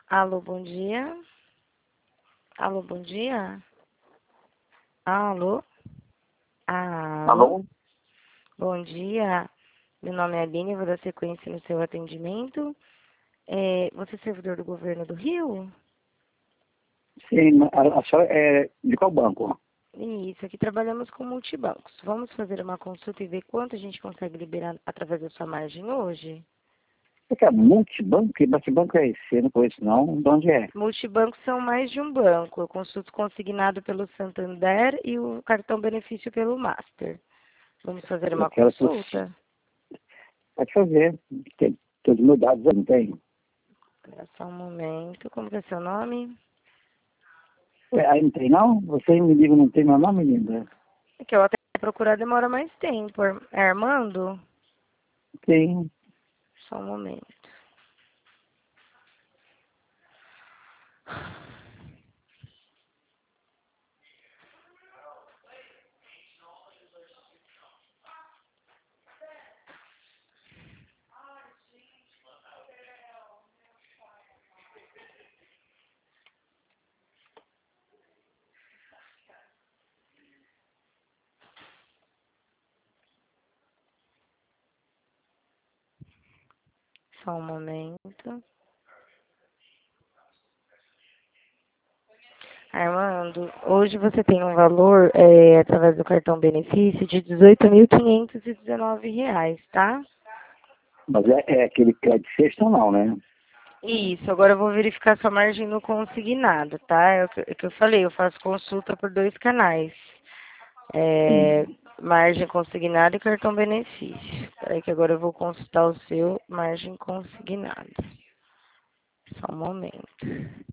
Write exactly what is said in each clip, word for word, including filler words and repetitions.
Alô, bom dia. Alô, bom dia. Alô? Alô? Alô? Bom dia. Meu nome é Aline, eu vou dar sequência no seu atendimento. É, você é servidor do governo do Rio? Sim, a, a senhora é de qual banco? Isso, aqui trabalhamos com multibancos. Vamos fazer uma consulta e ver quanto a gente consegue liberar através da sua margem hoje? Você quer multibanco? Que multibanco é esse? Eu não conheço não. De onde é? Multibancos são mais de um banco. Eu consulto consignado pelo Santander e o cartão benefício pelo Master. Vamos fazer Eu uma quero que você... consulta? Pode fazer. Tem todos os meus dados, não tem? Espera só um momento. Como que é seu nome? É, aí não tem não? Você me liga, não tem meu nome, linda? É que eu até procurar demora mais tempo. É Armando? Tem. Só um momento. Só um momento. Armando, hoje você tem um valor, é, através do cartão benefício, de dezoito mil quinhentos e dezenove reais, tá? Mas é, é aquele crédito sexta não, né? Isso, agora eu vou verificar sua margem no consignado, tá? É o que, é o que eu falei, eu faço consulta por dois canais. É, Hum. margem consignada e cartão benefício. Peraí que agora eu vou consultar o seu margem consignada. Só um momento.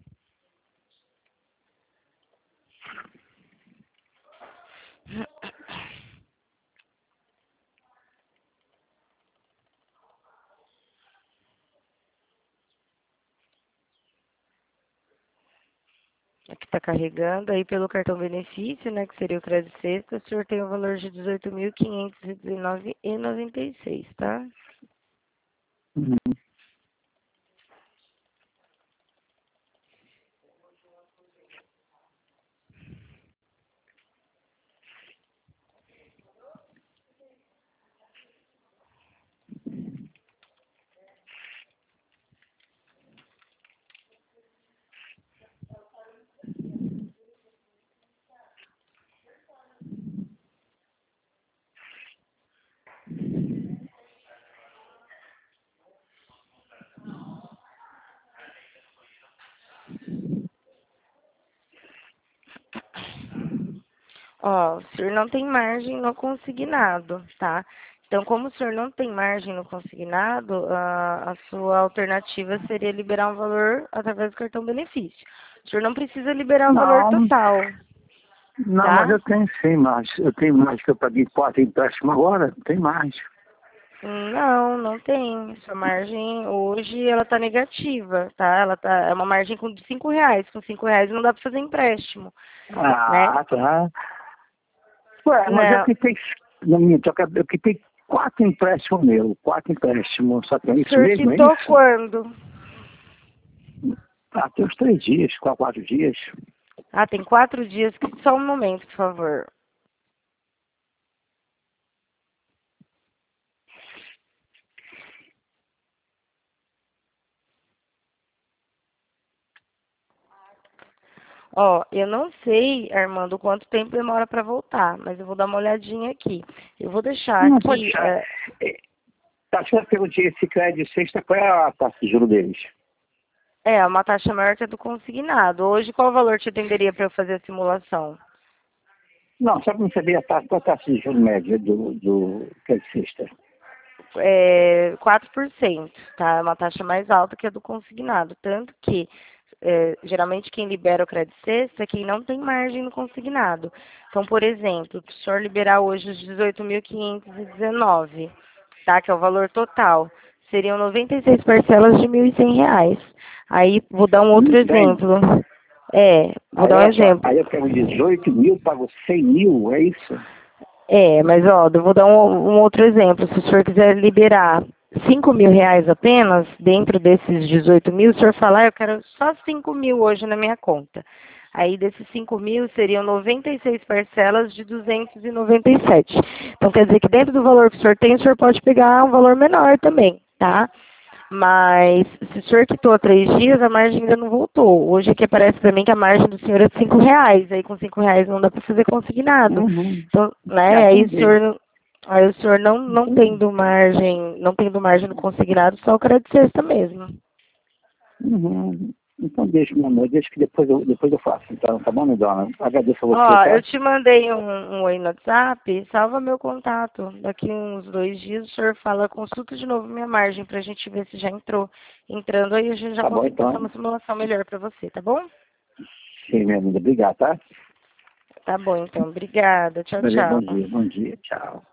Aqui está carregando aí pelo cartão benefício, né, que seria o crédito sexta, o senhor tem o valor de dezoito mil quinhentos e dezenove reais e noventa e seis centavos, tá? Hum. Ó, o senhor não tem margem no consignado, tá? Então, como o senhor não tem margem no consignado, a, a sua alternativa seria liberar um valor através do cartão benefício. O senhor não precisa liberar o valor Não, total, não, mas tá? eu tenho sim mais. Eu tenho mais que eu paguei quatro empréstimos agora. Tem mais. Não, não tem. Sua margem hoje ela tá negativa, tá? Ela tá, é uma margem com de cinco reais. Com cinco reais não dá para fazer empréstimo, né? Ah, tá. Ué, mas eu Não. quitei, não minto, eu quitei quatro empréstimos meus, quatro empréstimos, só que é O isso senhor mesmo, é quitou isso? quando? Ah, tem uns três dias, quatro, quatro dias. Ah, tem quatro dias. que- Só um momento, por favor. Ó, eu não sei, Armando, quanto tempo demora para voltar, mas eu vou dar uma olhadinha aqui. Eu vou deixar Não, pode aqui. deixar. É, É, tá, se eu perguntei esse crédito sexta, qual é a taxa de juros deles? é uma taxa maior que a do consignado. Hoje, qual o valor te atenderia para eu fazer a simulação? Não, só para não saber a taxa, qual a taxa de juros média do, do crédito sexta? É, quatro por cento, tá? É uma taxa mais alta que a do consignado. Tanto que, é, geralmente, quem libera o crédito sexta é quem não tem margem no consignado. Então, por exemplo, se o senhor liberar hoje os dezoito mil quinhentos e dezenove, tá? Que é o valor total, seriam noventa e seis parcelas de mil e cem reais. Aí, vou dar um outro mil e cem. exemplo. É, vou Aí, dar um olha só, exemplo. aí eu pego dezoito mil, pago cem mil, é isso? É, mas ó, eu vou dar um, um outro exemplo. Se o senhor quiser liberar cinco mil reais apenas, dentro desses dezoito mil, o senhor falar, eu quero só cinco mil hoje na minha conta. Aí desses cinco mil seriam noventa e seis parcelas de duzentos e noventa e sete. Então quer dizer que dentro do valor que o senhor tem, o senhor pode pegar um valor menor também, tá? Mas se o senhor quitou há três dias, a margem ainda não voltou. Hoje aqui aparece para mim que a margem do senhor é de cinco reais. Aí com cinco reais não dá para fazer consignado. Uhum. Então, né, Já aí o entendi. senhor, aí o senhor não, não Entendi. tendo margem, não tendo margem no consignado, só o crédito sexta mesmo. Uhum. Então deixa, meu amor, deixa que depois eu, depois eu faço. Então, tá bom, Dona? Agradeço a você, Ó, tá? eu te mandei um, um oi no WhatsApp, salva meu contato. Daqui uns dois dias o senhor fala, consulta de novo minha margem pra gente ver se já entrou. Entrando aí a gente já Tá bom, consegue passar então. uma simulação melhor pra você, tá bom? Sim, minha amiga. Obrigado, tá? Tá bom então, obrigada. Tchau, Valeu, bom tchau. dia, bom dia. Tchau.